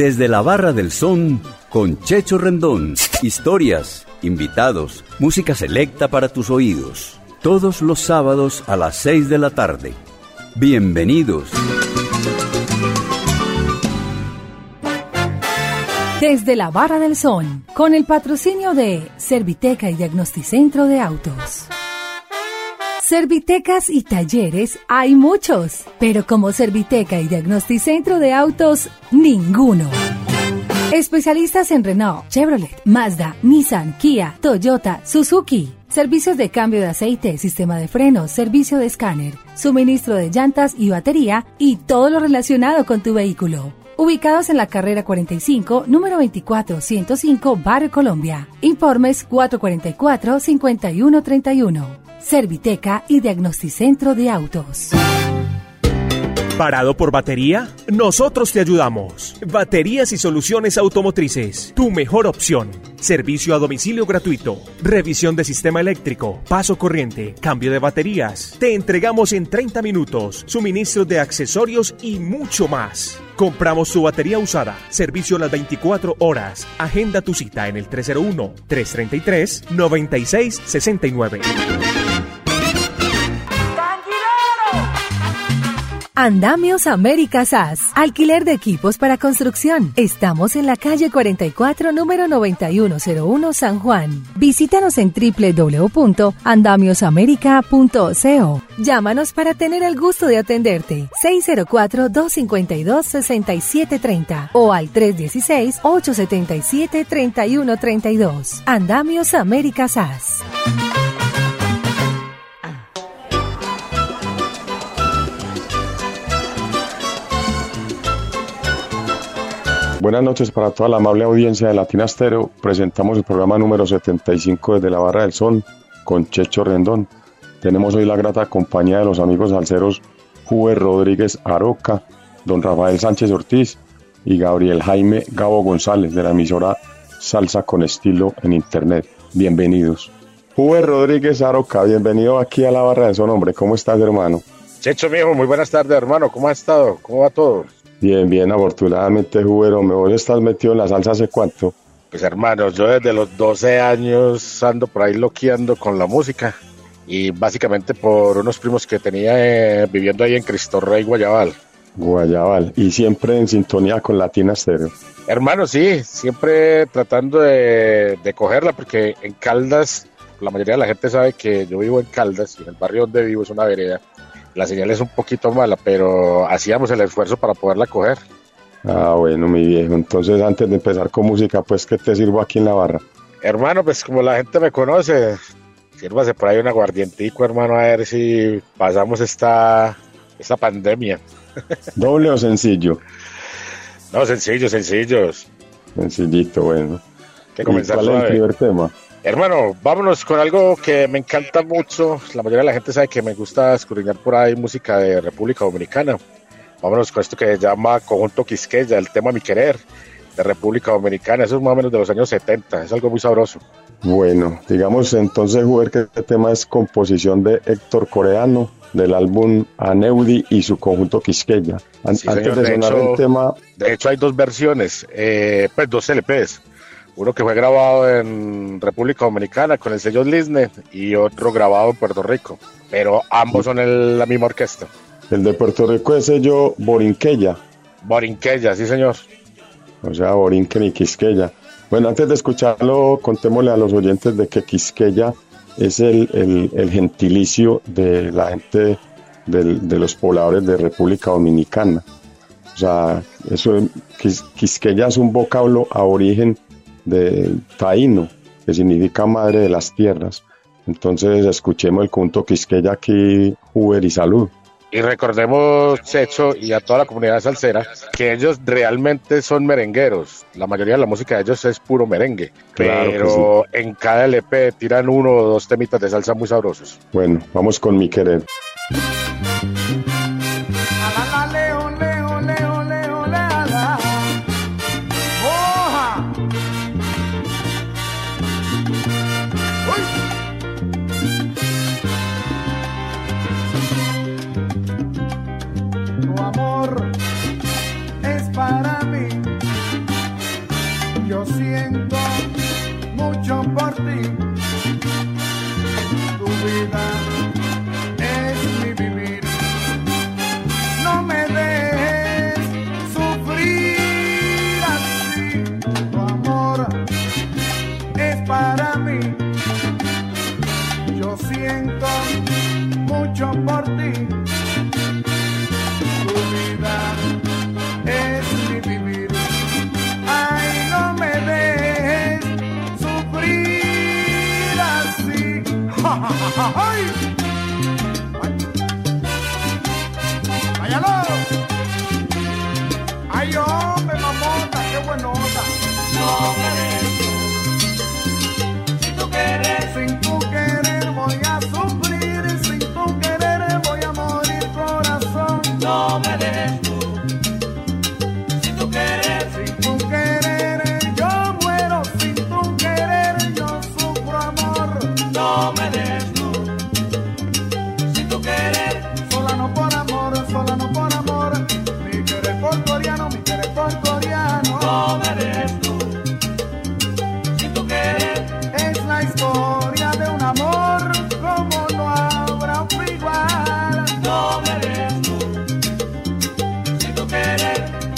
Desde la Barra del Son con Checho Rendón. Historias, invitados, música selecta para tus oídos. Todos los sábados a las 6 de la tarde. Bienvenidos. Desde la Barra del Son, con el patrocinio de Serviteca y Diagnosticentro de Autos. Servitecas y talleres hay muchos, pero como Serviteca y Diagnosticentro de Autos, ninguno. Especialistas en Renault, Chevrolet, Mazda, Nissan, Kia, Toyota, Suzuki. Servicios de cambio de aceite, sistema de frenos, servicio de escáner, suministro de llantas y batería y todo lo relacionado con tu vehículo. Ubicados en la carrera 45, número 24105, Barrio Colombia. Informes 444-5131. Serviteca y Diagnosticentro de Autos. ¿Parado por batería? Nosotros te ayudamos. Baterías y soluciones automotrices. Tu mejor opción. Servicio a domicilio gratuito. Revisión de sistema eléctrico. Paso corriente. Cambio de baterías. Te entregamos en 30 minutos. Suministro de accesorios y mucho más. Compramos tu batería usada. Servicio a las 24 horas. Agenda tu cita en el 301-333-9669. Andamios América SAS, alquiler de equipos para construcción. Estamos en la calle 44, número 9101, San Juan. Visítanos en www.andamiosamerica.co. Llámanos para tener el gusto de atenderte. 604-252-6730 o al 316-877-3132. Andamios América SAS. Buenas noches para toda la amable audiencia de Latina Stereo. Presentamos el programa número 75 desde la Barra del Son con Checho Rendón. Tenemos hoy la grata compañía de los amigos salseros Juve Rodríguez Aroca, don Rafael Sánchez Ortiz y Gabriel Jaime Gabo González de la emisora Salsa con Estilo en Internet. Bienvenidos. Juve Rodríguez Aroca, bienvenido aquí a la Barra del Son, hombre. ¿Cómo estás, hermano? Checho, mijo, muy buenas tardes, hermano. ¿Cómo has estado? ¿Cómo va todo? Bien, afortunadamente, Jubero. ¿Vos estás metido en la salsa hace cuánto? Pues, hermano, yo desde los 12 años ando por ahí loqueando con la música. Y básicamente por unos primos que tenía viviendo ahí en Cristo Rey, Guayabal. Y siempre en sintonía con Latina Stereo. Hermano, sí, siempre tratando de cogerla, porque en Caldas, la mayoría de la gente sabe que yo vivo en Caldas, y en el barrio donde vivo es una vereda. La señal es un poquito mala, pero hacíamos el esfuerzo para poderla coger. Ah, bueno, mi viejo. Entonces, antes de empezar con música, pues, ¿qué te sirvo aquí en la barra? Hermano, pues, como la gente me conoce, sírvase por ahí un aguardientico, hermano, a ver si pasamos esta pandemia. ¿Doble o sencillo? No, sencillos. Sencillito, bueno. ¿Qué comenzar? ¿Cuál es el primer tema? Hermano, vámonos con algo que me encanta mucho. La mayoría de la gente sabe que me gusta escudriñar por ahí música de República Dominicana. Vámonos con esto que se llama Conjunto Quisqueya, el tema Mi Querer, de República Dominicana. Eso es más o menos de los años 70, es algo muy sabroso. Bueno, digamos entonces, Juber, que este tema es composición de Héctor Coreano, del álbum Aneudi y su Conjunto Quisqueya. Sí, antes señor, de sonar el tema... De hecho, hay dos versiones, pues dos LPs. Uno que fue grabado en República Dominicana con el sello Lisne y otro grabado en Puerto Rico, pero ambos son la misma orquesta. El de Puerto Rico es sello Borinqueya. Borinqueya, sí señor. O sea, Borinquen y Quisqueya. Bueno, antes de escucharlo, contémosle a los oyentes de que Quisqueya es el gentilicio de la gente de los pobladores de República Dominicana. O sea, Quisqueya es un vocablo aborigen de taíno, que significa madre de las tierras. Entonces escuchemos el conjunto Quisqueya aquí, Uber y salud. Y recordemos, Checho, y a toda la comunidad salsera, que ellos realmente son merengueros. La mayoría de la música de ellos es puro merengue, claro, pero sí, en cada LP tiran 1 o 2 temitas de salsa muy sabrosos. Bueno, vamos con Mi Querer. Tu amor es para mí Yo siento mucho por ti. Tu vida es mi vivir. No me dejes sufrir así. Tu amor es para mí. Yo siento mucho por ti. Tu vida es mi vivir. Ay, no me dejes sufrir así. ¡Ay! ¡Váyalo! ¡Ay, hombre, mamota! ¡Qué buenota! No me dejes. Si tú quieres, sin tu querer voy a sufrir. Sin tu querer voy a morir, corazón. No me dejes tú. Si tú quieres, sin tu querer yo muero. Sin tu querer yo sufro amor. No me dejes tú. Si tú quieres, sola no por amor, sola no por amor. Mi querer por coreano, mi querer por coreano. No me dejes tú. Si tú quieres, es la historia de un amor como no habrá otro igual. No me dejes tú. Si tú quieres.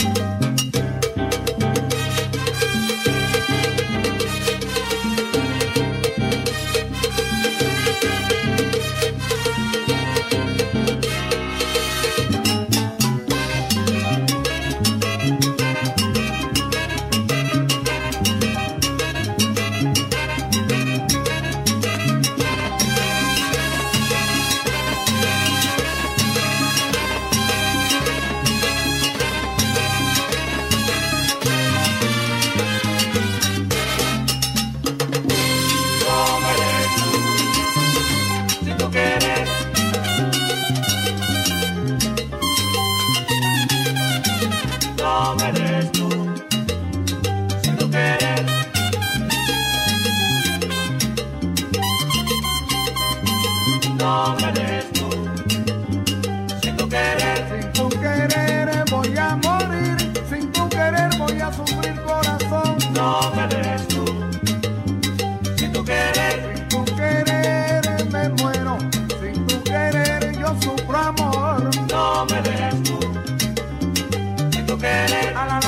No me dejes tú. Si tú quieres. No me dejes tú. Si tú quieres. Sin tu querer voy a morir. Sin tu querer voy a sufrir, corazón. No me dejes tú. Si tú quieres. Sin tu querer me muero. Sin tu querer yo sufro amor. No me dejes tú. Si tú quieres. A la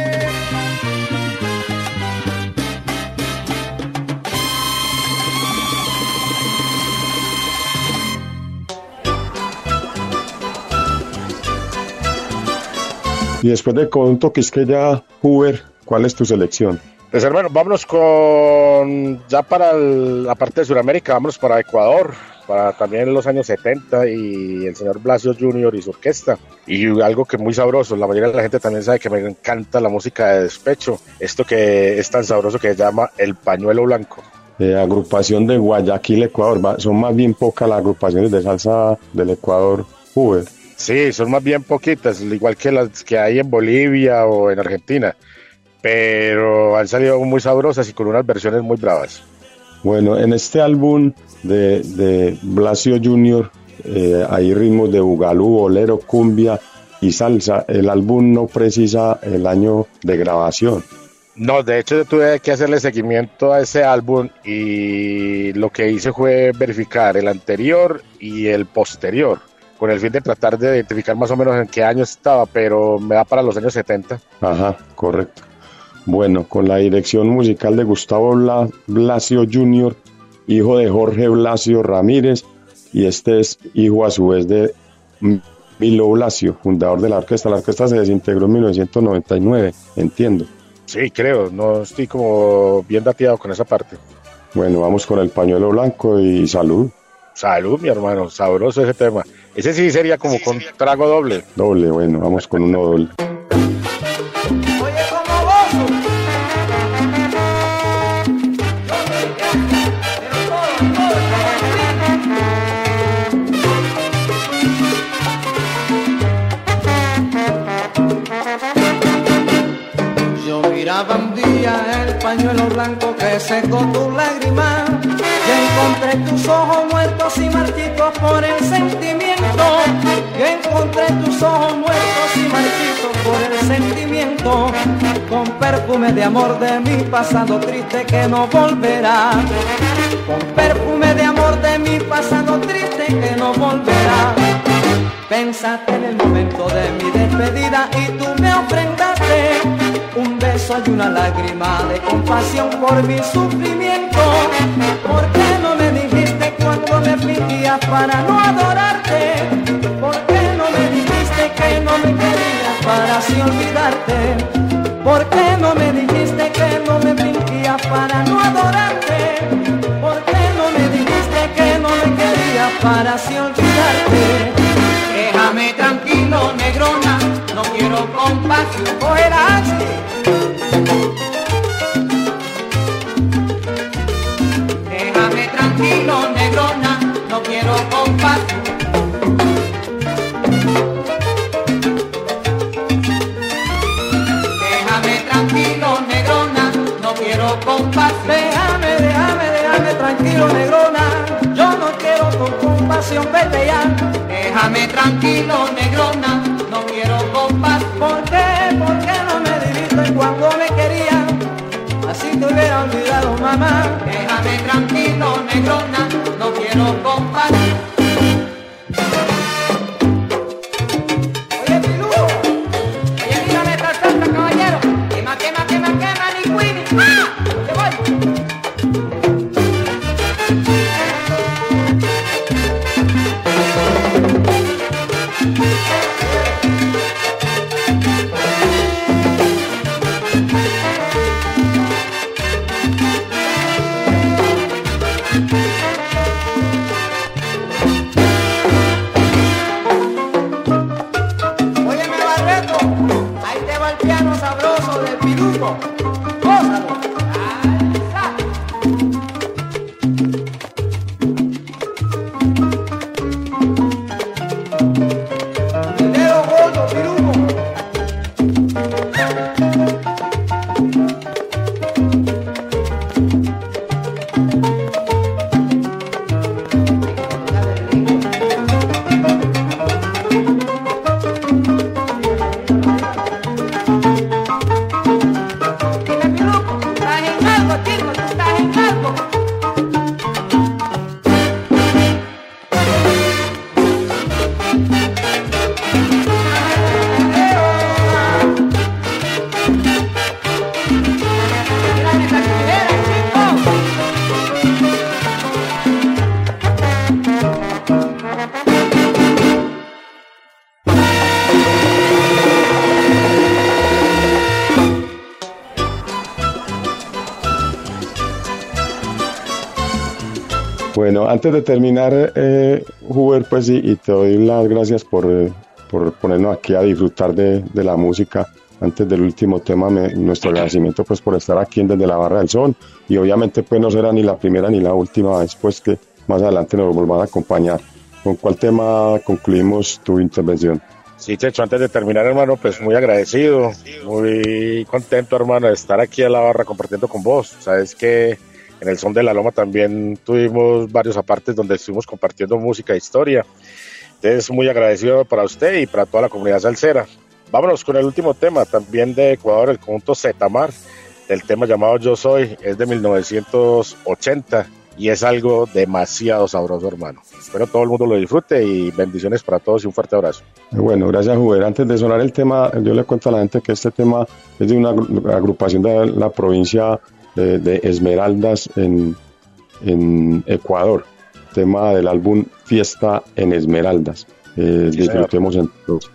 Y después de Conjunto Quisqueya, Huber, ¿cuál es tu selección? Pues hermano, vámonos con, ya para la parte de Sudamérica, vámonos para Ecuador, para también los años 70 y el señor Blasio Junior y su orquesta. Y algo que muy sabroso, la mayoría de la gente también sabe que me encanta la música de despecho, esto que es tan sabroso que se llama El Pañuelo Blanco. Agrupación de Guayaquil, Ecuador, son más bien pocas las agrupaciones de salsa del Ecuador, Huber. Sí, son más bien poquitas, igual que las que hay en Bolivia o en Argentina, pero han salido muy sabrosas y con unas versiones muy bravas. Bueno, en este álbum de Blasio Junior hay ritmos de bugalú, bolero, cumbia y salsa. El álbum no precisa el año de grabación. No, de hecho yo tuve que hacerle seguimiento a ese álbum y lo que hice fue verificar el anterior y el posterior, con el fin de tratar de identificar más o menos en qué año estaba, pero me da para los años 70. Ajá, correcto. Bueno, con la dirección musical de Gustavo Blasio Jr., hijo de Jorge Blasio Ramírez, y este es hijo a su vez de Milo Blasio, fundador de la orquesta. La orquesta se desintegró en 1999, entiendo. Sí, creo, no estoy como bien dateado con esa parte. Bueno, vamos con El Pañuelo Blanco y salud. Salud, mi hermano, sabroso ese tema. Ese sí sería como con trago doble. Doble, bueno, vamos con uno doble. Oye, como gozo. Yo miraba un día el pañuelo blanco que secó tu lágrima. Yo encontré tus ojos muertos y marchitos por el sentimiento. Yo encontré tus ojos muertos y marchitos por el sentimiento. con perfume de amor de mi pasado triste que no volverá, con perfume de amor de mi pasado triste que no volverá. Pensaste en el momento de mi despedida y tú me ofrendaste un beso y una lágrima de compasión por mi sufrimiento. ¿Por qué no me dijiste cuando me fingías para no adorarte? ¿Por qué no me dijiste que no me querías para así olvidarte? ¿Por qué no me dijiste que no me fingías para no adorarte? ¿Por qué no me dijiste que no me querías para así olvidarte? Déjame tranquilo, negrona, no quiero compasión. Fuera así. Déjame tranquilo, negrona, no quiero compasión. Déjame tranquilo, negrona, no quiero compasión. Déjame tranquilo, negrona, yo no quiero tu compasión, vete ya. Déjame tranquilo, negrona, no quiero compasión. ¿Por qué no me dijiste cuando me querías? Así te hubiera olvidado, mamá. Déjame tranquilo, negrona, no quiero compasión. Oye, Pilú, oye, mírame esta salsa, caballero. Quema, ni Winnie. ¡Ah! ¡Te voy! Bueno, antes de terminar, Huber, pues y te doy las gracias por ponernos aquí a disfrutar de la música. Antes del último tema, nuestro agradecimiento pues por estar aquí Desde la Barra del Son, y obviamente pues no será ni la primera ni la última vez pues que más adelante nos volvamos a acompañar. ¿Con cuál tema concluimos tu intervención? Sí, Checho, antes de terminar, hermano, pues muy agradecido, muy contento, hermano, de estar aquí a la barra compartiendo con vos. Sabes que en el Son de la Loma también tuvimos varios apartes donde estuvimos compartiendo música e historia. Entonces, muy agradecido para usted y para toda la comunidad salsera. Vámonos con el último tema, también de Ecuador, el conjunto Zetamar, del tema llamado Yo Soy, es de 1980 y es algo demasiado sabroso, hermano. Espero todo el mundo lo disfrute y bendiciones para todos y un fuerte abrazo. Bueno, gracias, Huber. Antes de sonar el tema, yo le cuento a la gente que este tema es de una agrupación de la provincia de Esmeraldas en Ecuador, tema del álbum Fiesta en Esmeraldas. Disfrutemos entonces.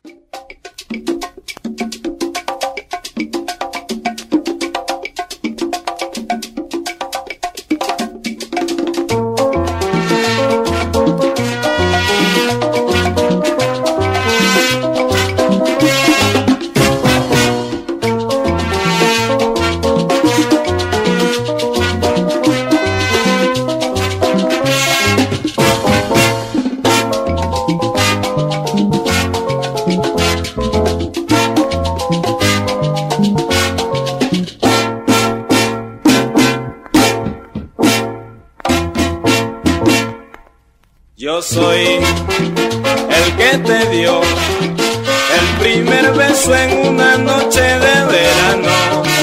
Yo soy el que te dio el primer beso en una noche de verano.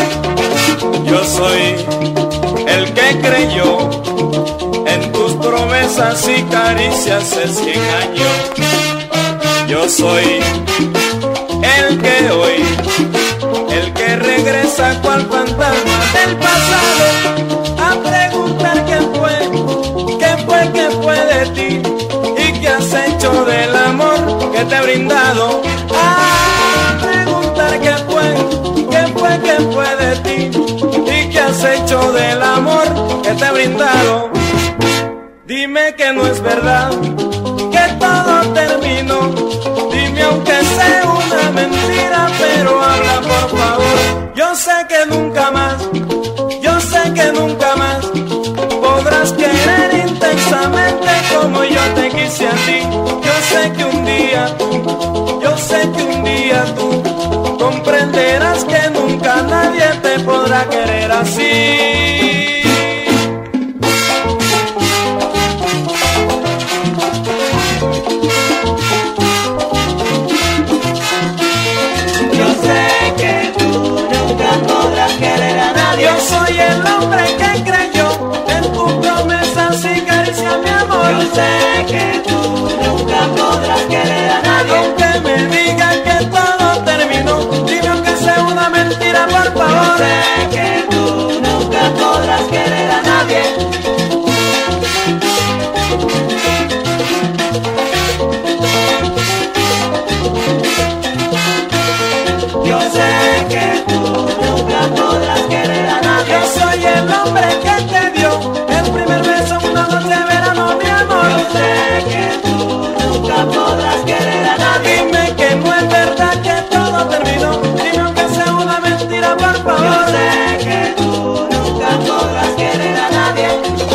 promesas y caricias hace 100 años. Yo soy el que hoy, el que regresa cual fantasma del pasado a preguntar qué fue de ti y qué has hecho del amor que te he brindado. A preguntar qué fue de ti y qué has hecho del amor que te he brindado. Dime que no es verdad, que todo terminó. Dime aunque sea una mentira, pero habla por favor. Yo sé que nunca más podrás querer intensamente como yo te quise a ti. Yo sé que un día tú comprenderás que nunca nadie te podrá querer así. Yo soy el hombre que creyó en tus promesas y caricias, mi amor. Yo sé que tú nunca podrás querer a nadie. Aunque me digan que todo terminó, dime aunque sea una mentira, por favor. Yo sé que tú nunca podrás querer a nadie. Yo sé que tú nunca podrás querer a nadie. Yo soy el hombre que te dio el primer beso una noche de verano, mi amor. Yo sé que tú nunca podrás querer a nadie. Dime que no es verdad que todo terminó. Dime aunque sea una mentira, por favor. Yo sé que tú nunca podrás querer a nadie.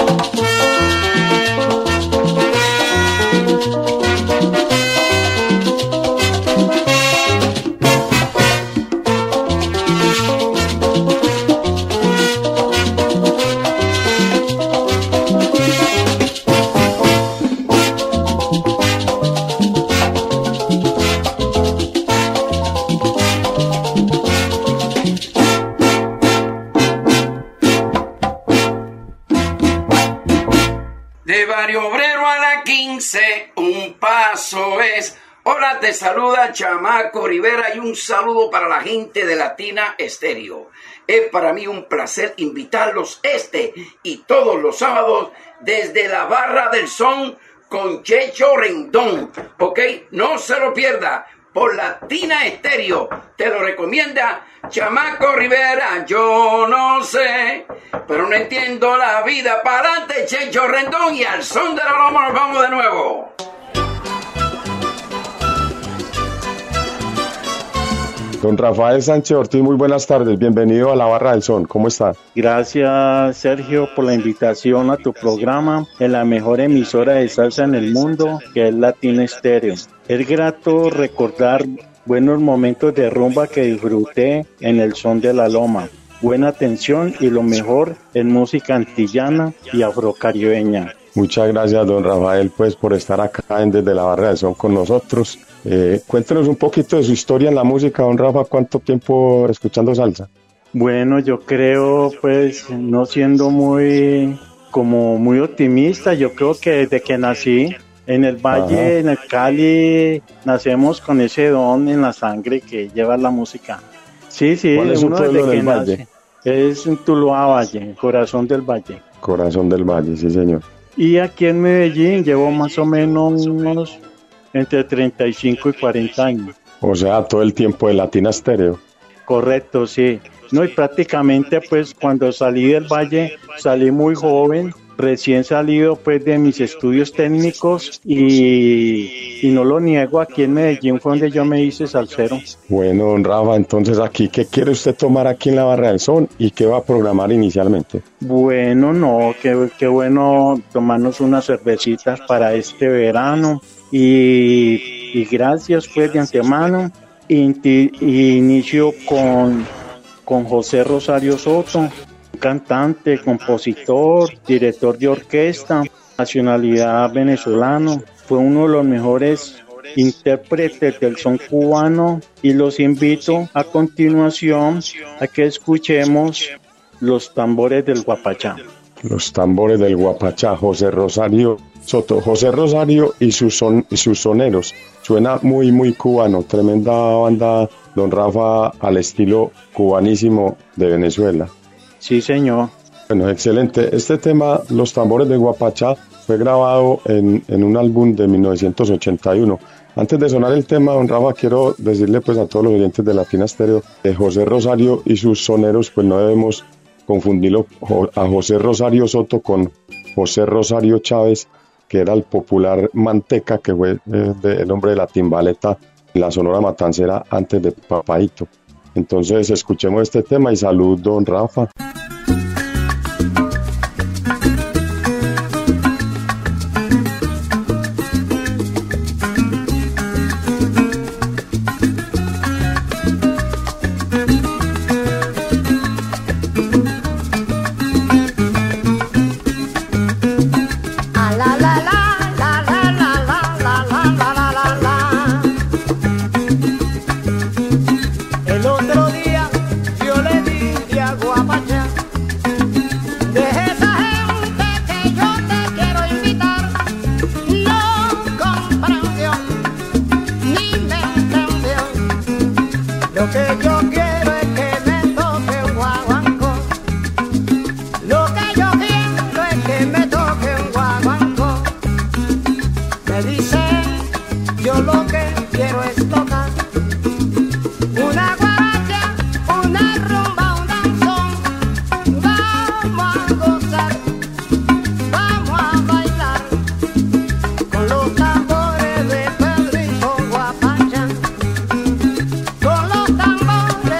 De Barrio Obrero a la 15, un paso es. Hola, te saluda Chamaco Rivera y un saludo para la gente de Latina Estéreo. Es para mí un placer invitarlos y todos los sábados desde la Barra del Son con Checho Rendón. ¿Ok? No se lo pierda. Por Latina Estéreo, te lo recomienda Chamaco Rivera. Yo no sé, pero no entiendo la vida. Para adelante, Checho Rendón, y al son de la loma nos vamos de nuevo. Don Rafael Sánchez Ortiz, muy buenas tardes, bienvenido a la Barra del Son, ¿cómo está? Gracias, Sergio, por la invitación a tu programa en la mejor emisora de salsa en el mundo, que es Latina Estéreo. Es grato recordar buenos momentos de rumba que disfruté en el Son de la Loma. Buena atención y lo mejor en música antillana y afrocaribeña. Muchas gracias, don Rafael, pues por estar acá desde la Barra del Son con nosotros. Cuéntenos un poquito de su historia en la música, don Rafa, ¿cuánto tiempo escuchando salsa? Bueno, yo creo, pues, no siendo muy optimista, yo creo que desde que nací en el Valle, en el Cali, nacemos con ese don en la sangre que lleva la música. Sí, ¿Cuál es su pueblo del Valle? Es en Tuluá Valle, Corazón del Valle. Corazón del Valle, sí, señor. Y aquí en Medellín llevo más o menos unos entre 35 y 40 años. O sea, todo el tiempo de Latina Estéreo. Correcto, sí. No, y prácticamente pues cuando salí del Valle, salí muy joven, recién salido pues de mis estudios técnicos y no lo niego, aquí en Medellín fue donde yo me hice salsero. Bueno, don Rafa, entonces aquí, ¿qué quiere usted tomar aquí en la Barra del Son y qué va a programar inicialmente? Bueno, no, qué bueno tomarnos unas cervecitas para este verano y gracias pues de antemano. Inicio con José Rosario Soto, cantante, compositor, director de orquesta, nacionalidad venezolano. Fue uno de los mejores intérpretes del son cubano y los invito a continuación a que escuchemos los tambores del Guapachá. Los tambores del Guapachá, José Rosario Soto. José Rosario y sus soneros. Suena muy, muy cubano. Tremenda banda, don Rafa, al estilo cubanísimo de Venezuela. Sí, señor. Bueno, excelente. Este tema, Los tambores del Guapachá, fue grabado en un álbum de 1981. Antes de sonar el tema, don Rafa, quiero decirle pues a todos los oyentes de Latina Stereo, de José Rosario y sus soneros, pues no debemos confundirlo a José Rosario Soto con José Rosario Chávez, que era el popular Manteca, que fue el nombre de la timbaleta en la Sonora Matancera antes de Papaito. Entonces escuchemos este tema y salud, don Rafa. El otro día yo le dije a Guapachá, de esa gente que yo te quiero invitar, no comprendió ni me entendió. Lo que yo quiero es que me toque un guaguancó. Lo que yo quiero es que me toque un guaguancó. Me dicen, yo lo que quiero es tocar una guaracha, una rumba, un danzón. Vamos a gozar, vamos a bailar con los tambores de Pedrito Guapachá, con los tambores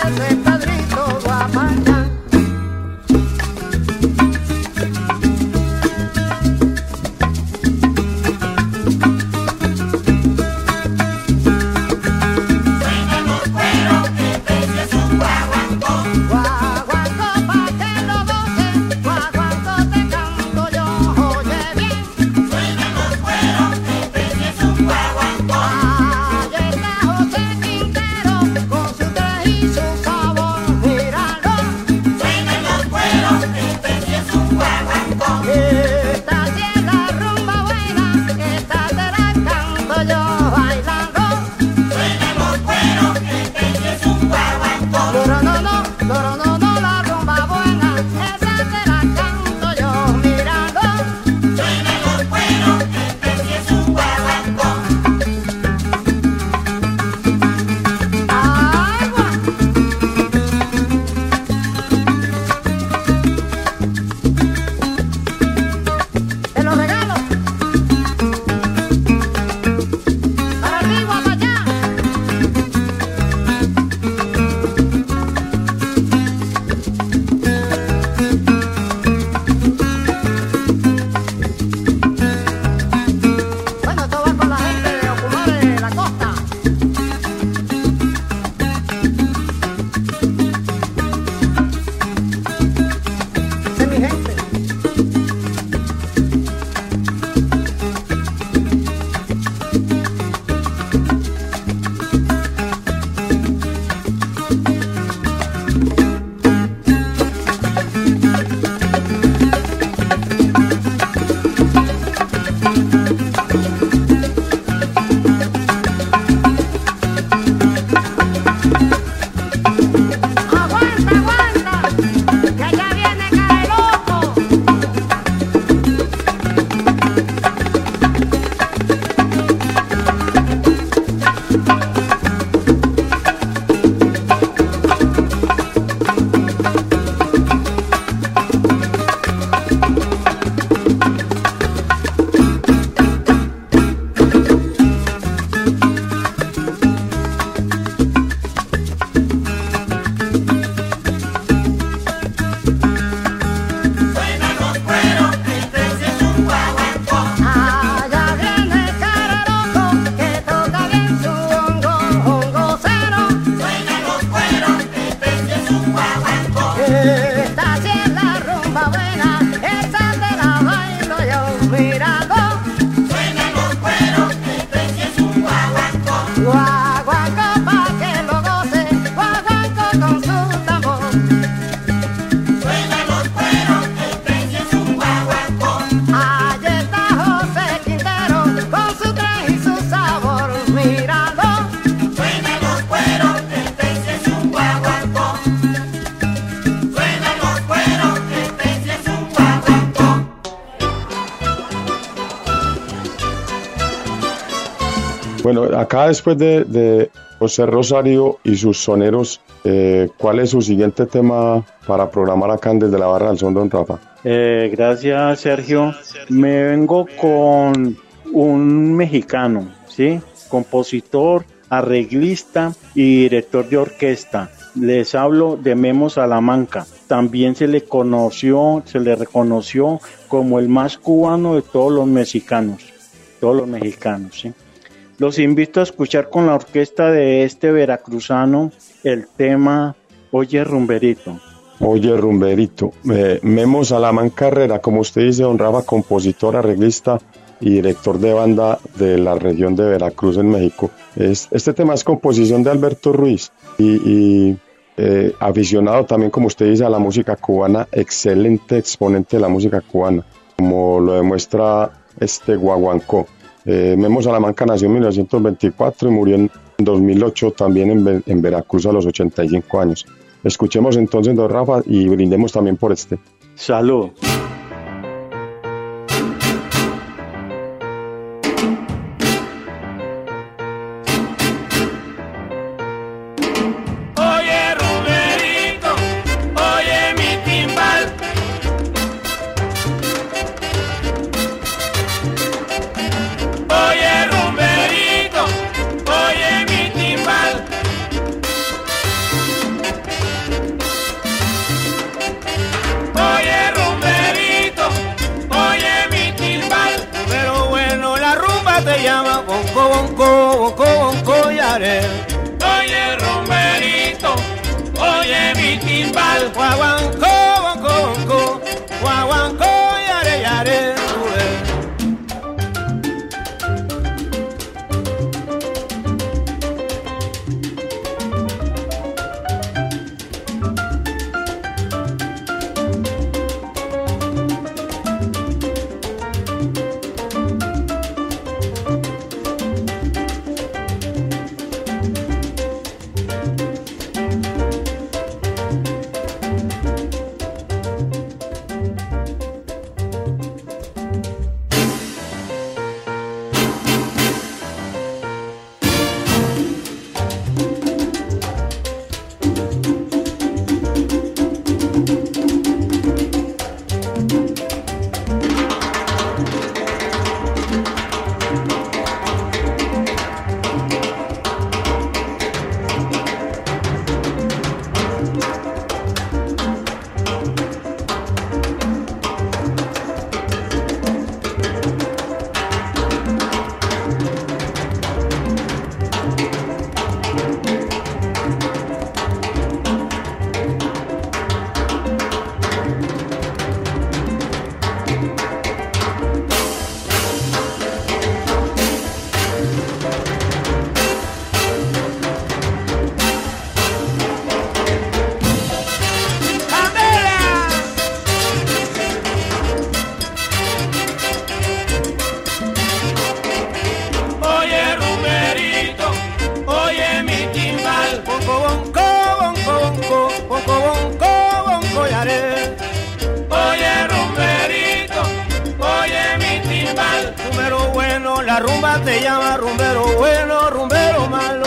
Bueno, acá después de José Rosario y sus soneros, ¿cuál es su siguiente tema para programar acá desde la Barra del Son, don Rafa? Gracias, Sergio. Me vengo con un mexicano, ¿sí? Compositor, arreglista y director de orquesta. Les hablo de Memo Salamanca. También se le reconoció como el más cubano de todos los mexicanos, ¿sí? Los invito a escuchar con la orquesta de este veracruzano el tema Oye Rumberito. Oye Rumberito. Memo Salamanca Herrera, como usted dice, don Rafa, compositor, arreglista y director de banda de la región de Veracruz en México. Este tema es composición de Alberto Ruiz y aficionado también, como usted dice, a la música cubana, excelente exponente de la música cubana, como lo demuestra Guaguancó. Memo Salamanca nació en 1924 y murió en 2008 también en Veracruz a los 85 años. Escuchemos entonces, don Rafa, y brindemos también por este. Salud. Oye Rumberito, oye mi timbal, guaguancó, guaguancó, guaguancó, yare, yare, la rumba te llama rumbero bueno, rumbero malo.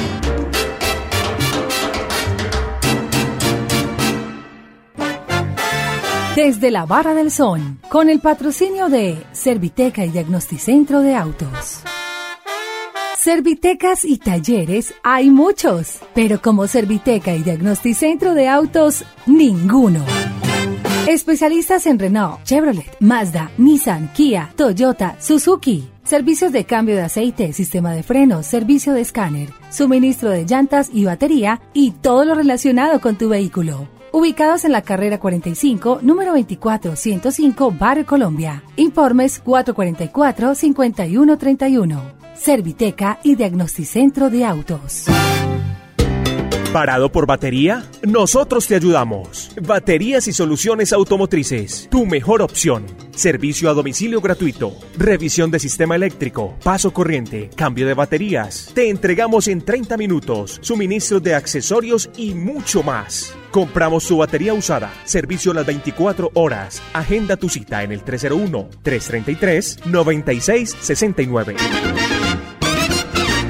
Desde la Barra del Son, con el patrocinio de Serviteca y Diagnosticentro de Autos. Servitecas y talleres hay muchos, pero como Serviteca y Diagnosticentro de Autos, ninguno. Especialistas en Renault, Chevrolet, Mazda, Nissan, Kia, Toyota, Suzuki. Servicios de cambio de aceite, sistema de frenos, servicio de escáner, suministro de llantas y batería y todo lo relacionado con tu vehículo. Ubicados en la carrera 45, número 24105, Barrio Colombia. Informes 444-5131. Serviteca y Diagnosticentro de Autos. ¿Parado por batería? Nosotros te ayudamos. Baterías y soluciones automotrices, tu mejor opción. Servicio a domicilio gratuito, revisión de sistema eléctrico, paso corriente, cambio de baterías. Te entregamos en 30 minutos, suministro de accesorios y mucho más. Compramos tu batería usada, servicio las 24 horas. Agenda tu cita en el 301-333-9669.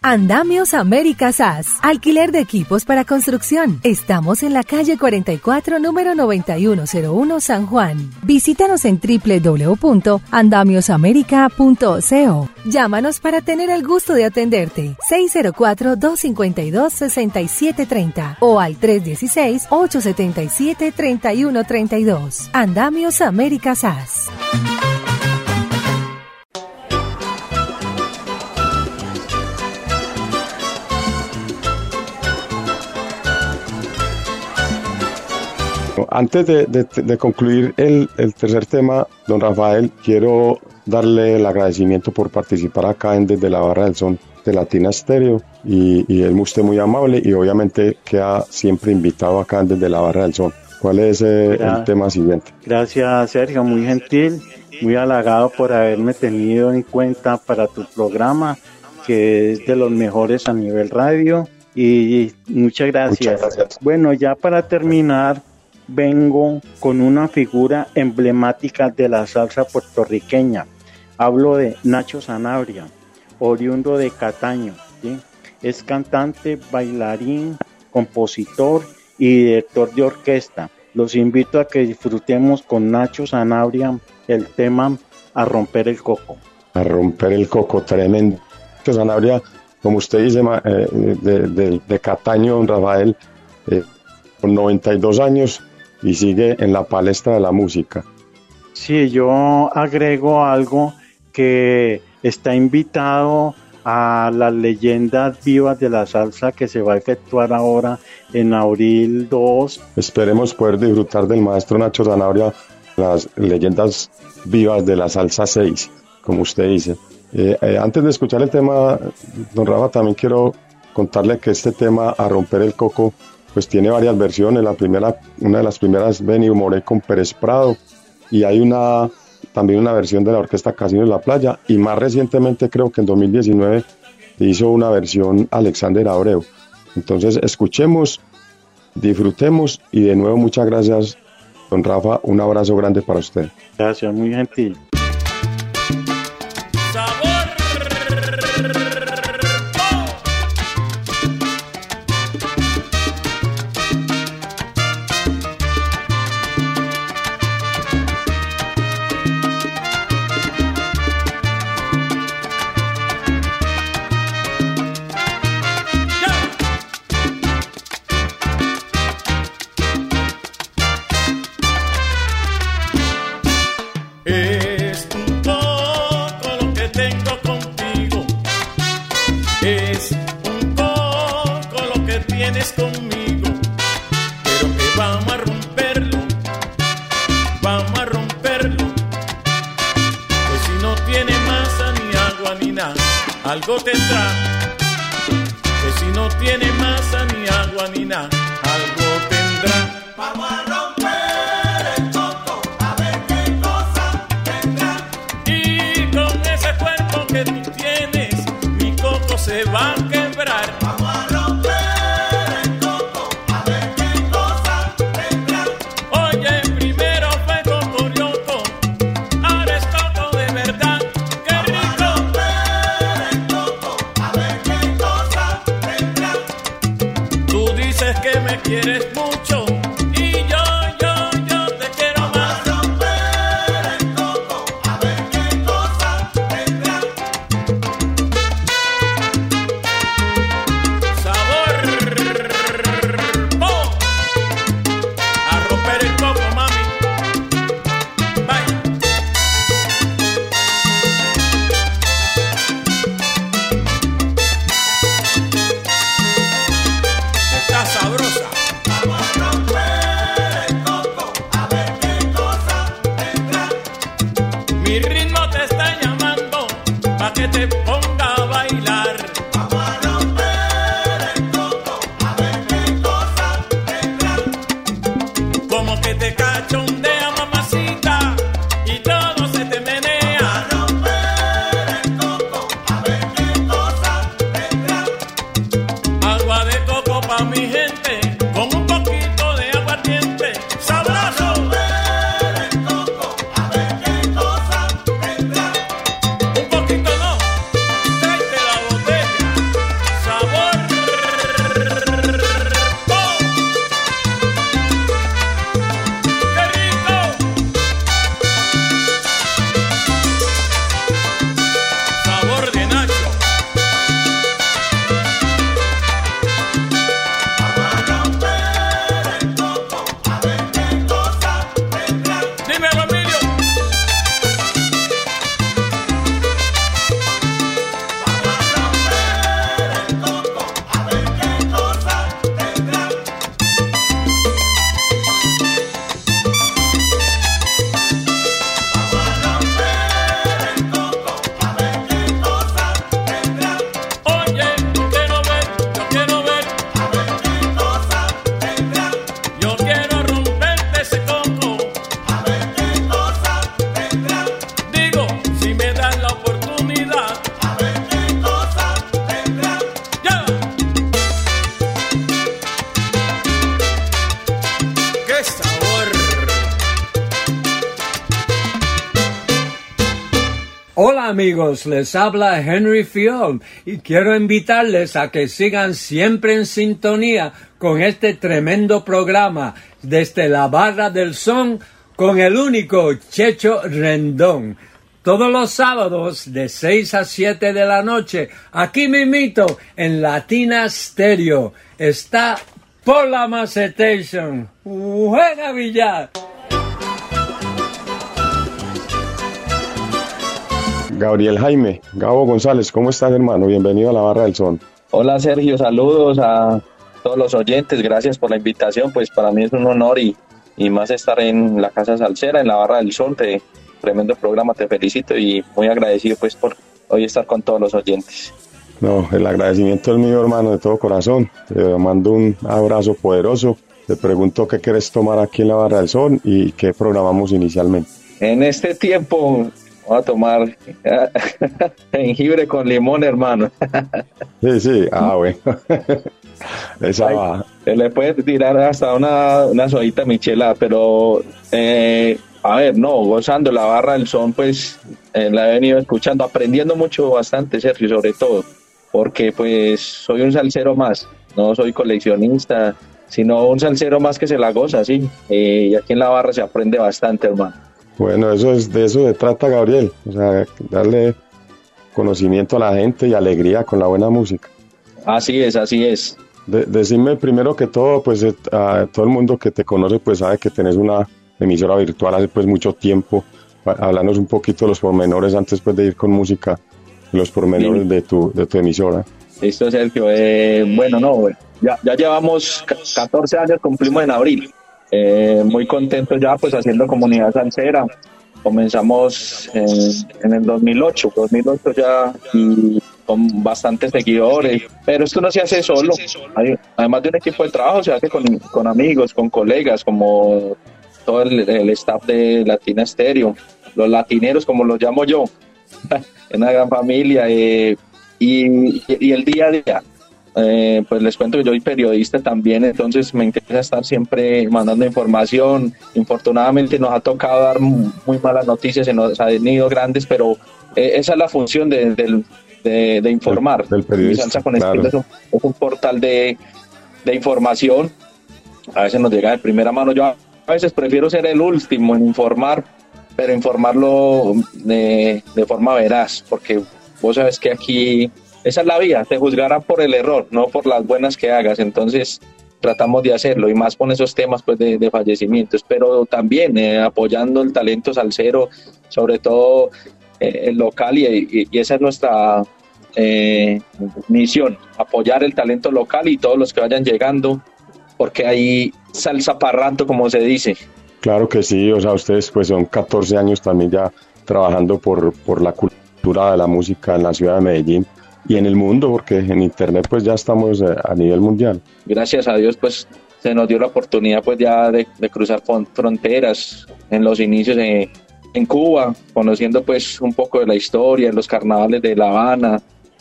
Andamios América SAS, alquiler de equipos para construcción. Estamos en la calle 44, número 9101, San Juan. Visítanos en www.andamiosamerica.co. Llámanos para tener el gusto de atenderte. 604-252-6730 o al 316-877-3132. Andamios América SAS. Antes de concluir el tercer tema, don Rafael, quiero darle el agradecimiento por participar acá en Desde la Barra del Son de Latina Estéreo y es usted muy amable y obviamente queda siempre invitado acá en Desde la Barra del Son. ¿Cuál es el tema siguiente? Gracias, Sergio, muy gentil, muy halagado por haberme tenido en cuenta para tu programa, que es de los mejores a nivel radio, y muchas gracias. Bueno, ya para terminar, vengo con una figura emblemática de la salsa puertorriqueña. Hablo de Nacho Sanabria, oriundo de Cataño, ¿sí? Es cantante, bailarín, compositor y director de orquesta. Los invito a que disfrutemos con Nacho Sanabria el tema A Romper el Coco. A Romper el Coco, tremendo. Nacho Sanabria, como usted dice, de Cataño, don Rafael, con 92 años y sigue en la palestra de la música. Sí, yo agrego algo, que está invitado a las leyendas vivas de la salsa que se va a efectuar ahora en abril 2. Esperemos poder disfrutar del maestro Nacho Sanabria, las leyendas vivas de la salsa 6, como usted dice. Antes de escuchar el tema, don Rafa, también quiero contarle que este tema, A Romper el Coco, pues tiene varias versiones. Una de las primeras, Benny Moré con Pérez Prado, y hay también una versión de la Orquesta Casino de la Playa, y más recientemente, creo que en 2019, hizo una versión Alexander Abreu. Entonces escuchemos, disfrutemos, y de nuevo muchas gracias, don Rafa, un abrazo grande para usted. Gracias, muy gentil. Algo tendrá, que si no tiene masa ni agua ni nada, algo tendrá. Vamos a romper el coco, a ver qué cosa tendrá. Y con ese cuerpo que tú tienes, mi coco se va a quebrar. Vamos a romper el coco, a ver qué cosa tendrá. Oye, primero fue cocorioco, ahora es coco de verdad. ¡Qué rico! Que me quieres mucho y yo te quiero más. Vamos a romper el coco, a ver qué cosa tendrá. Sabor, oh, a romper el coco, mami. Bye. Está sabrosa. Vamos a Hola amigos, les habla Henry Fiol y quiero invitarles a que sigan siempre en sintonía con este tremendo programa desde la Barra del Son con el único Checho Rendón. Todos los sábados de 6 a 7 de la noche, aquí mismito en Latina Stereo. Está por la Macetation. ¡Juega billar! Gabriel Jaime, Gabo González, ¿cómo estás, hermano? Bienvenido a la Barra del Son. Hola Sergio, saludos a todos los oyentes, gracias por la invitación, pues para mí es un honor y más estar en la Casa Salsera, en la Barra del Son, tremendo programa, te felicito y muy agradecido pues por hoy estar con todos los oyentes. No, el agradecimiento es mío, hermano, de todo corazón, te mando un abrazo poderoso, te pregunto qué quieres tomar aquí en la Barra del Son y qué programamos inicialmente. En este tiempo voy a tomar jengibre con limón, hermano. Sí, bueno. Esa va. Le puede tirar hasta una sodita michelada, pero a ver, no, gozando la Barra del Son, pues la he venido escuchando, aprendiendo mucho, bastante, Sergio, sobre todo, porque pues soy un salsero más, no soy coleccionista, sino un salsero más que se la goza, sí, y aquí en la Barra se aprende bastante, hermano. Bueno, de eso se trata, Gabriel, o sea, darle conocimiento a la gente y alegría con la buena música. Así es. Decime primero que todo, pues a todo el mundo que te conoce, pues sabe que tenés una emisora virtual hace pues mucho tiempo. Háblanos un poquito de los pormenores antes pues de ir con música, los pormenores sí. de tu emisora. Listo, Sergio. Ya llevamos 14 años, cumplimos en abril. Muy contentos ya pues haciendo comunidad salsera. Comenzamos en el 2008 ya y con bastantes seguidores, pero esto no se hace solo. Además de un equipo de trabajo, se hace con amigos, con colegas, como todo el staff de Latina Stereo, los latineros como los llamo yo, una gran familia, y el día a día. Pues les cuento que yo soy periodista también, entonces me interesa estar siempre mandando información. Infortunadamente nos ha tocado dar muy malas noticias, se nos ha venido grandes, pero esa es la función de informar. Del periodista, Salsa con Estilo es un portal de información. A veces nos llega de primera mano. Yo a veces prefiero ser el último en informar, pero informarlo de forma veraz, porque vos sabes que aquí esa es la vía, te juzgarán por el error, no por las buenas que hagas. Entonces tratamos de hacerlo, y más con esos temas pues de fallecimientos, pero también apoyando el talento salsero, sobre todo el local, y esa es nuestra misión, apoyar el talento local y todos los que vayan llegando, porque hay salsa parranto, como se dice. Claro que sí, o sea, ustedes pues son 14 años también ya trabajando por la cultura de la música en la ciudad de Medellín y en el mundo, porque en internet pues ya estamos a nivel mundial. Gracias a Dios pues se nos dio la oportunidad pues ya de cruzar fronteras en los inicios en Cuba, conociendo pues un poco de la historia, los carnavales de La Habana,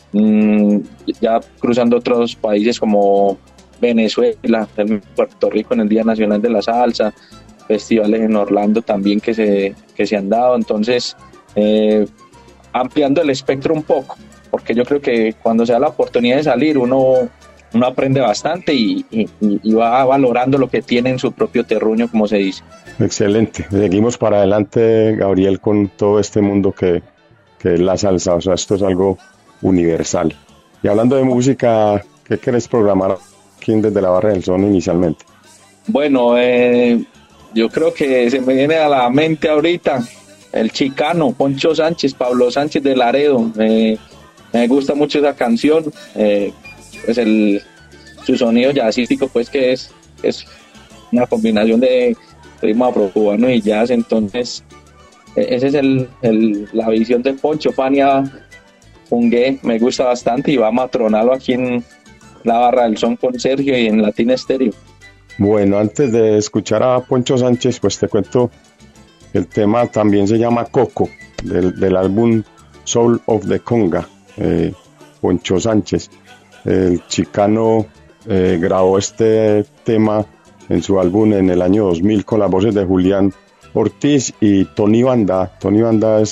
ya cruzando otros países como Venezuela, Puerto Rico en el Día Nacional de la Salsa, festivales en Orlando también que se han dado. Entonces ampliando el espectro un poco, porque yo creo que cuando se da la oportunidad de salir uno aprende bastante y va valorando lo que tiene en su propio terruño, como se dice. Excelente, seguimos para adelante, Gabriel, con todo este mundo que es la salsa, o sea, esto es algo universal. Y hablando de música, ¿qué querés programar aquí desde la Barra del Son inicialmente? Bueno, yo creo que se me viene a la mente ahorita el Chicano, Poncho Sánchez, Pablo Sánchez de Laredo. Me gusta mucho esa canción, pues su sonido jazzístico, pues que es una combinación de ritmo afrocubano y jazz. Entonces esa es la visión de Poncho. Fania Fungué me gusta bastante y vamos a tronarlo aquí en la Barra del Son con Sergio y en Latina Stereo. Bueno, antes de escuchar a Poncho Sánchez, pues te cuento, el tema también se llama Coco, del álbum Soul of the Conga. Poncho Sánchez, el Chicano, grabó este tema en su álbum en el año 2000 con las voces de Julián Ortiz y Tony Banda. Tony Banda es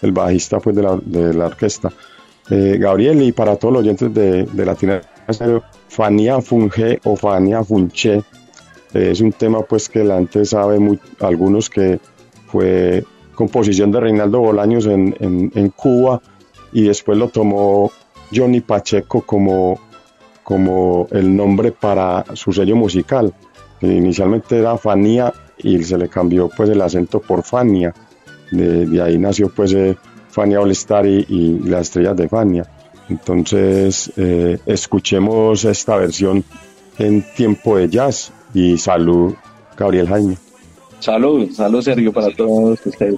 el bajista pues de la orquesta. Gabriel, y para todos los oyentes de Latina Estéreo, Fania Funge o Fania Funche, es un tema pues que la gente sabe algunos que fue composición de Reinaldo Bolaños en Cuba, y después lo tomó Johnny Pacheco como el nombre para su sello musical. Inicialmente era Fania y se le cambió pues el acento por Fania. De ahí nació pues Fania All Star y las estrellas de Fania. Entonces escuchemos esta versión en tiempo de jazz. Y salud, Gabriel Jaime. Salud Sergio, para todos ustedes.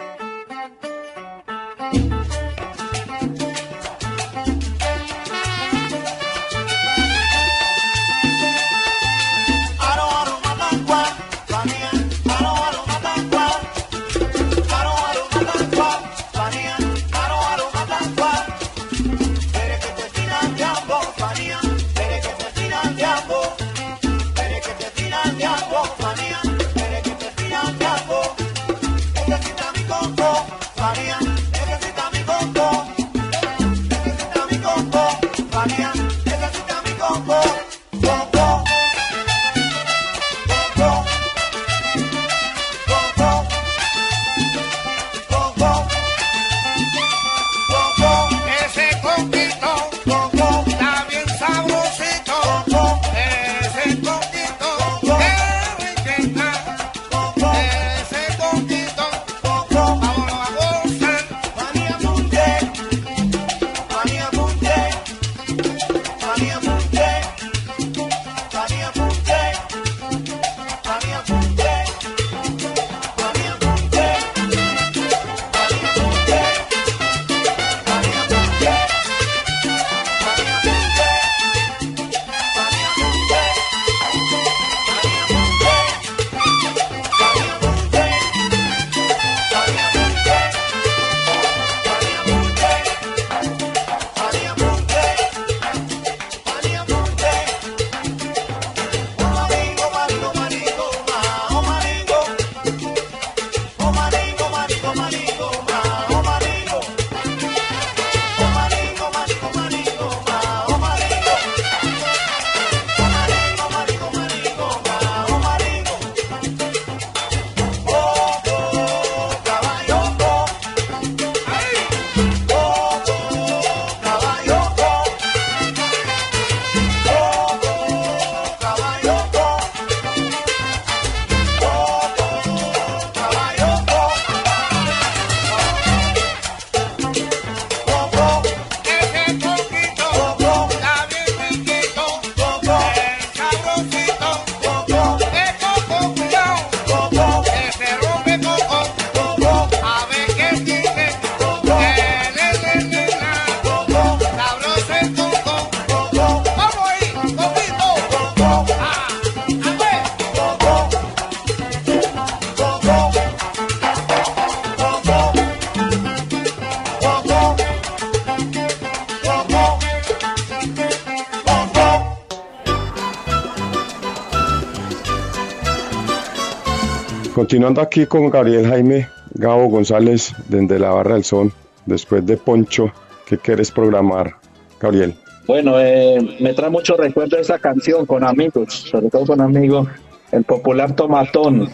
Continuando aquí con Gabriel Jaime Gabo González desde la Barra del Son, después de Poncho, ¿qué quieres programar, Gabriel? Bueno, me trae mucho recuerdo esa canción con amigos, sobre todo con amigos, el popular Tomatón,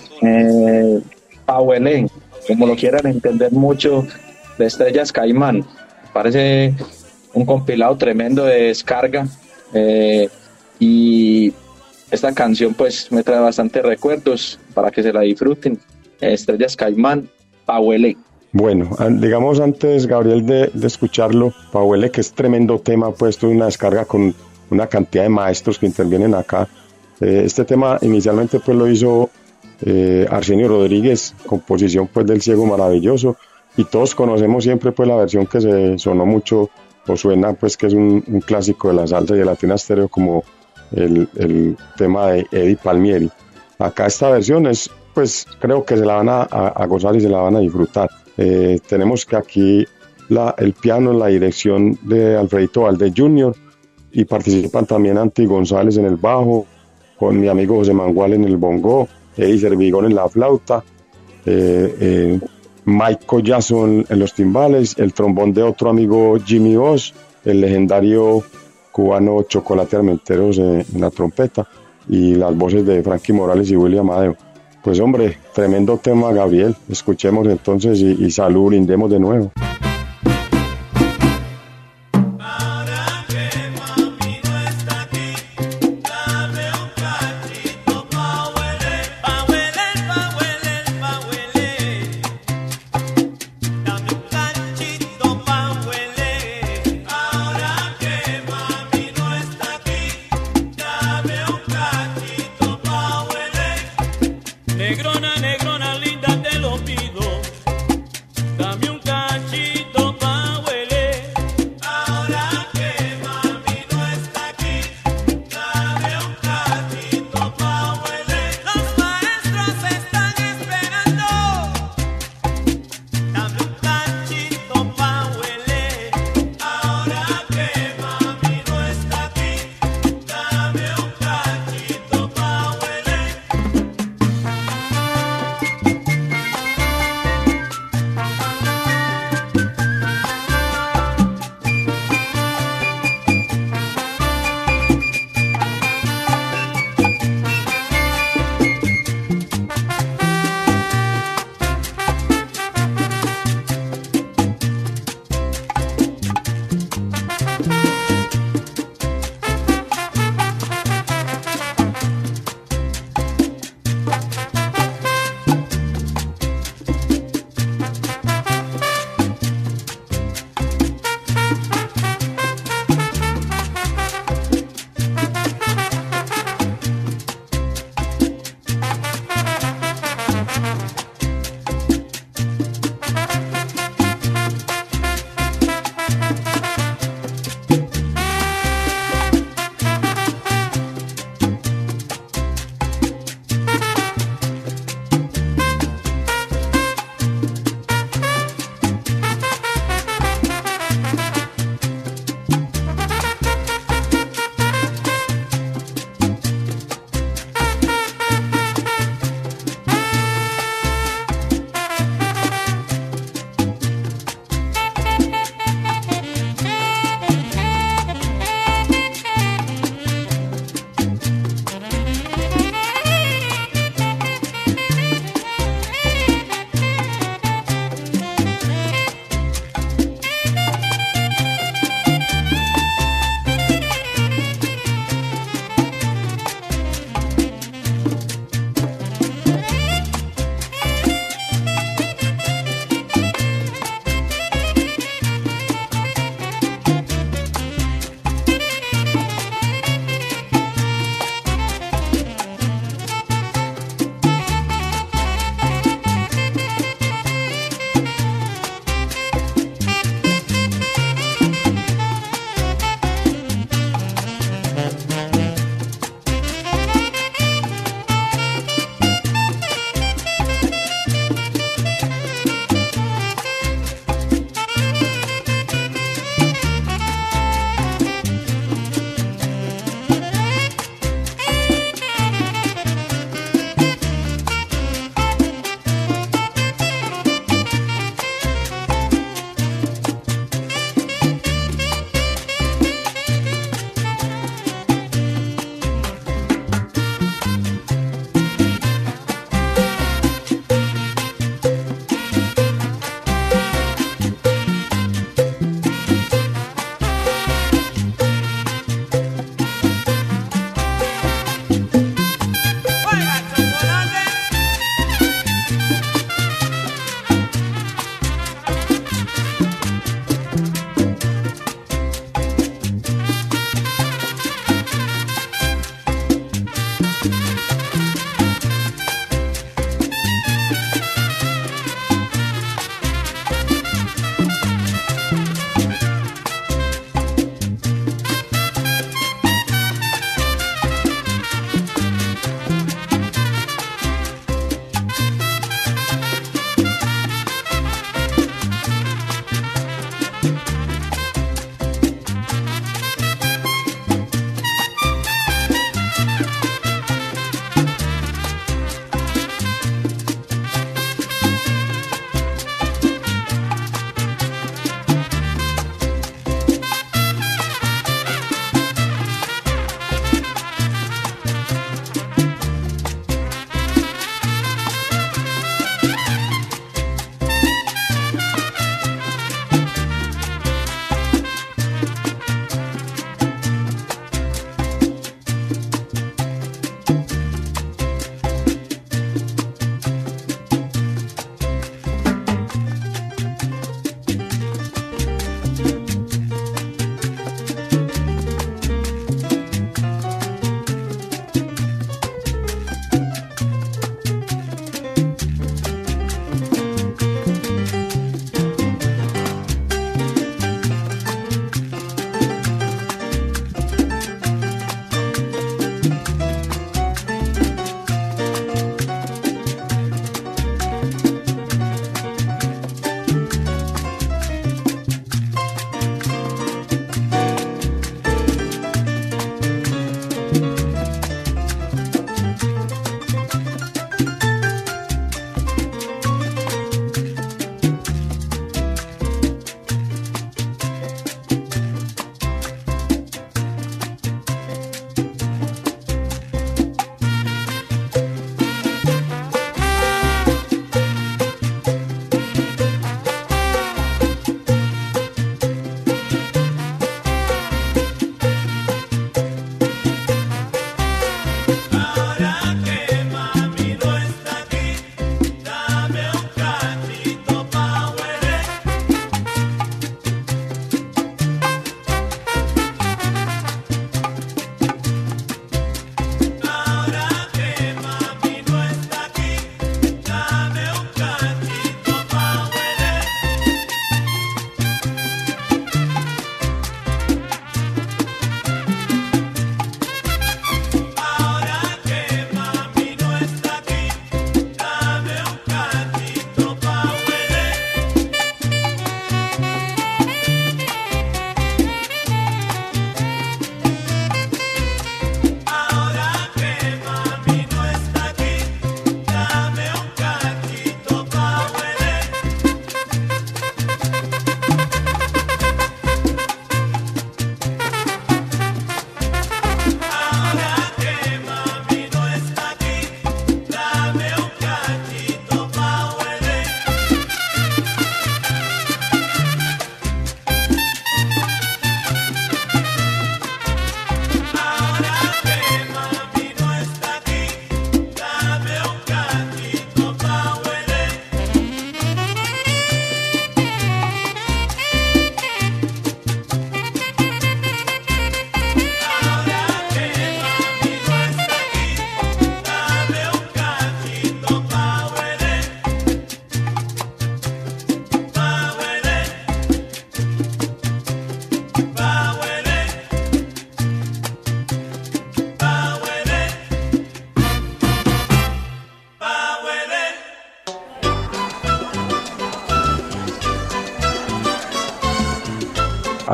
Pauelén, como lo quieran entender mucho, de Estrellas Caimán. Parece un compilado tremendo de descarga, y esta canción pues me trae bastantes recuerdos para que se la disfruten. Estrellas Caimán, Pauelén. Bueno, digamos antes, Gabriel, de escucharlo, Pauelén, que es tremendo tema, puesto en una descarga con una cantidad de maestros que intervienen acá. Este tema inicialmente pues lo hizo Arsenio Rodríguez, composición pues del Ciego Maravilloso, y todos conocemos siempre pues la versión que se sonó mucho o suena pues que es un clásico de la salsa y de Latina Estéreo, como el tema de Eddie Palmieri. Acá esta versión es, pues creo que se la van a gozar y se la van a disfrutar. Tenemos que aquí el piano en la dirección de Alfredito Valdés Jr. y participan también Anti González en el bajo, con mi amigo José Mangual en el bongo, Eddie Servigón en la flauta, Michael Jackson en los timbales, el trombón de otro amigo Jimmy Oz, el legendario cubano Chocolate Armenteros en la trompeta y las voces de Frankie Morales y Willy Amadeo. Pues hombre, tremendo tema, Gabriel. Escuchemos entonces y salud, brindemos de nuevo. Negrona, negrona linda, te lo pido, dame un cachito.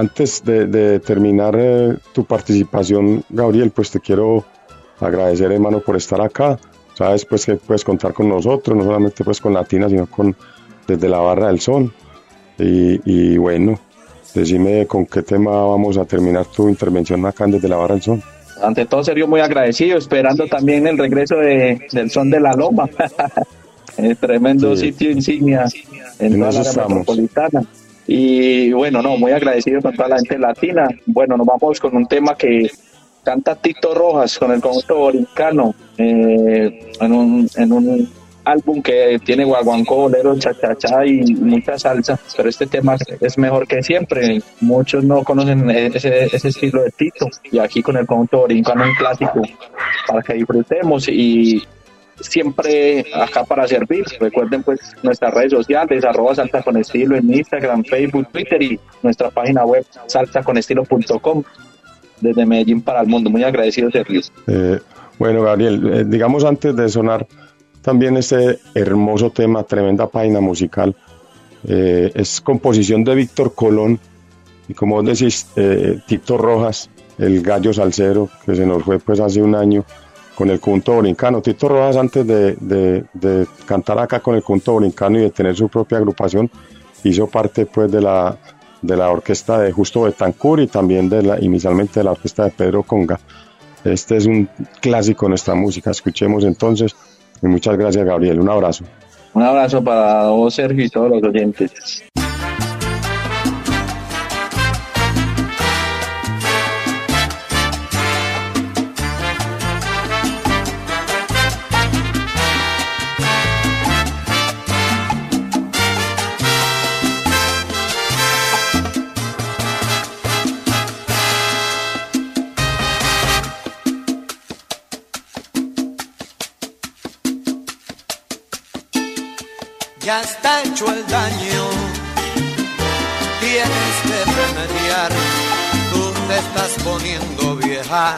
Antes de terminar tu participación, Gabriel, pues te quiero agradecer, hermano, por estar acá. Sabes pues que puedes contar con nosotros, no solamente pues con Latina, sino desde la Barra del Son. Y bueno, decime con qué tema vamos a terminar tu intervención acá Desde la Barra del Son. Ante todo, Sergio, muy agradecido, esperando también el regreso del Son de la Loma. El tremendo sitio insignia en toda la área metropolitana. Y bueno, muy agradecido con toda la gente latina. Bueno, nos vamos con un tema que canta Tito Rojas con el conjunto Borincano, en un álbum que tiene guaguancó, bolero, cha-cha-cha y mucha salsa, pero este tema es mejor que siempre. Muchos no conocen ese estilo de Tito, y aquí con el conjunto Borincano un clásico para que disfrutemos, y siempre acá para servir. Recuerden pues nuestras redes sociales, @salsa con estilo en Instagram, Facebook, Twitter, y nuestra página web salsaconestilo.com, desde Medellín para el mundo. Muy agradecido, Sergio. Bueno, Gabriel, digamos, antes de sonar también este hermoso tema, tremenda página musical, es composición de Víctor Colón, y como vos decís, Tito Rojas, el gallo salsero, que se nos fue pues hace un año con el conjunto Borincano. Tito Rojas, antes de cantar acá con el conjunto Borincano y de tener su propia agrupación, hizo parte pues de la orquesta de Justo Betancourt, y también inicialmente de la orquesta de Pedro Conga. Este es un clásico de nuestra música. Escuchemos entonces, y muchas gracias, Gabriel. Un abrazo. Un abrazo para vos, Sergio, y todos los oyentes. Ya está hecho el daño, tienes que remediar, tú te estás poniendo vieja.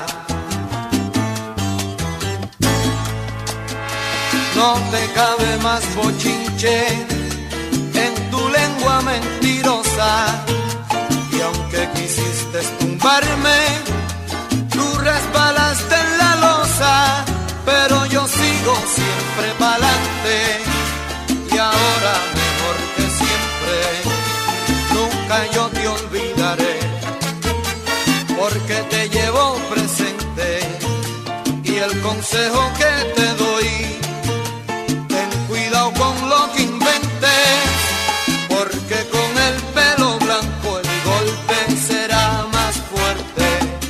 No te cabe más bochinche en tu lengua mentirosa, y aunque quisiste tumbarme, tú resbalaste en la losa, pero yo sigo siempre pa'lante. Y ahora mejor que siempre, nunca yo te olvidaré, porque te llevo presente, y el consejo que te doy, ten cuidado con lo que inventes, porque con el pelo blanco el golpe será más fuerte,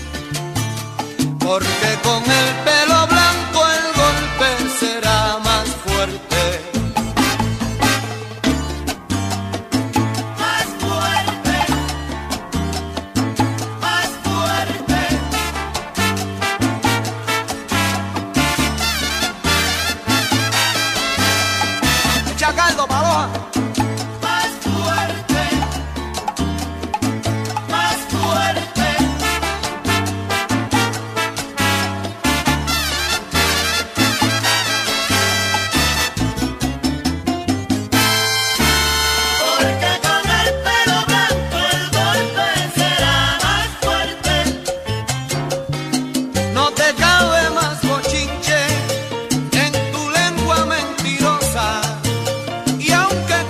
porque con el pelo blanco el golpe será más fuerte. Caldo, Paloja. Más fuerte, más fuerte. Porque con el pelo blanco el golpe será más fuerte. No te cabe más bochinche en tu lengua mentirosa. Y aunque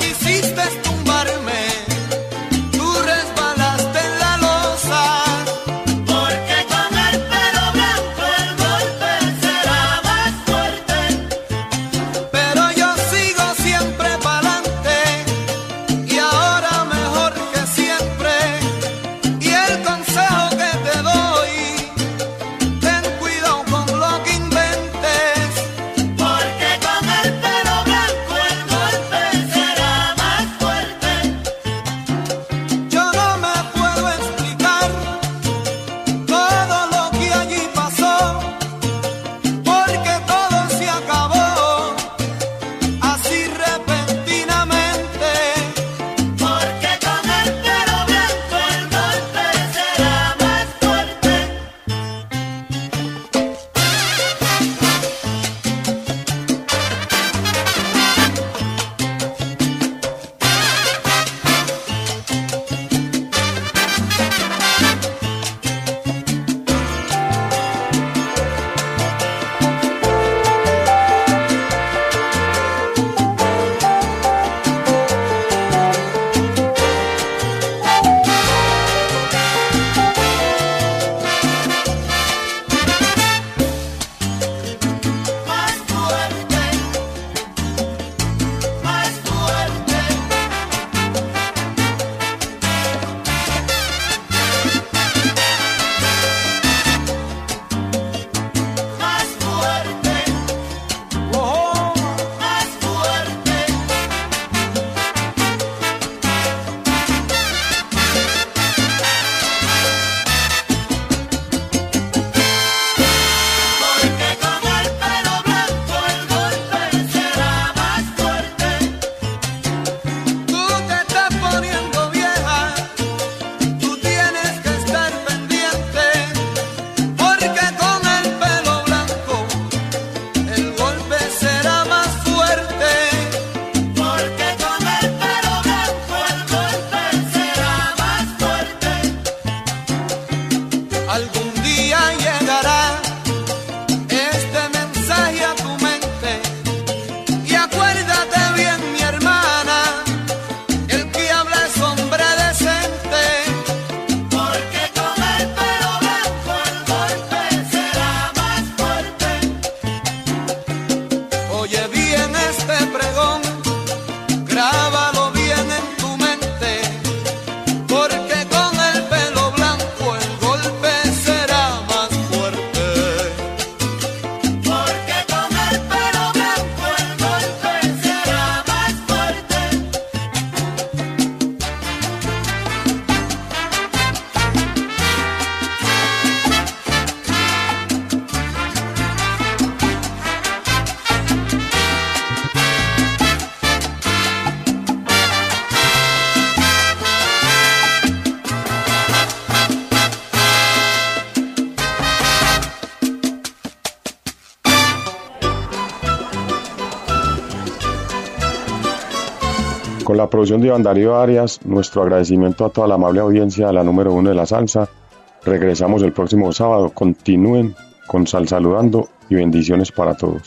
Con la producción de Iván Darío Arias, nuestro agradecimiento a toda la amable audiencia de la número 1 de la salsa. Regresamos el próximo sábado. Continúen con Sal Saludando y bendiciones para todos.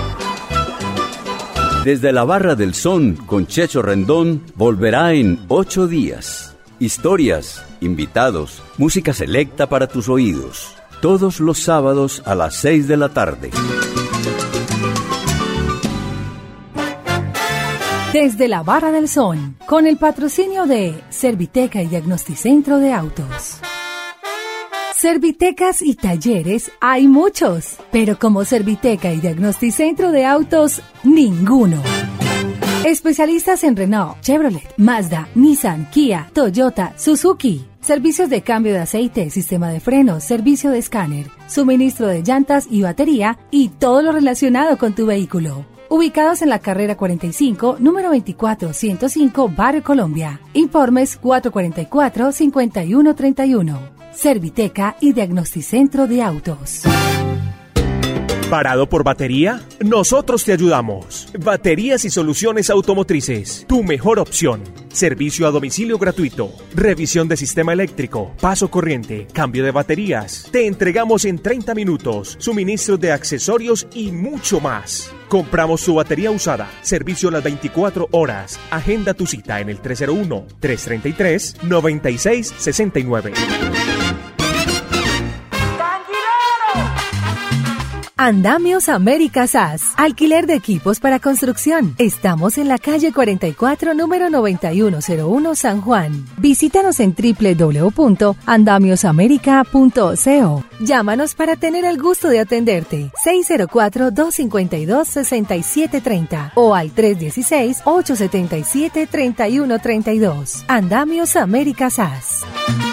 Desde la Barra del Son con Checho Rendón volverá en 8 días. Historias, invitados, música selecta para tus oídos. Todos los sábados a las 6 de la tarde. Desde la Barra del Son, con el patrocinio de Serviteca y Diagnosticentro de Autos. Servitecas y talleres hay muchos, pero como Serviteca y Diagnosticentro de Autos, ninguno. Especialistas en Renault, Chevrolet, Mazda, Nissan, Kia, Toyota, Suzuki. Servicios de cambio de aceite, sistema de frenos, servicio de escáner, suministro de llantas y batería y todo lo relacionado con tu vehículo. Ubicados en la carrera 45, número 24105, Barrio Colombia. Informes 444-5131. Serviteca y Diagnosticentro de Autos. ¿Parado por batería? Nosotros te ayudamos. Baterías y soluciones automotrices, tu mejor opción. Servicio a domicilio gratuito, revisión de sistema eléctrico, paso corriente, cambio de baterías. Te entregamos en 30 minutos, suministro de accesorios y mucho más. Compramos su batería usada, servicio las 24 horas. Agenda tu cita en el 301-333-9669. Andamios América SAS, alquiler de equipos para construcción. Estamos en la calle 44, número 9101, San Juan. Visítanos en www.andamiosamerica.co. Llámanos para tener el gusto de atenderte. 604-252-6730 o al 316-877-3132. Andamios América SAS.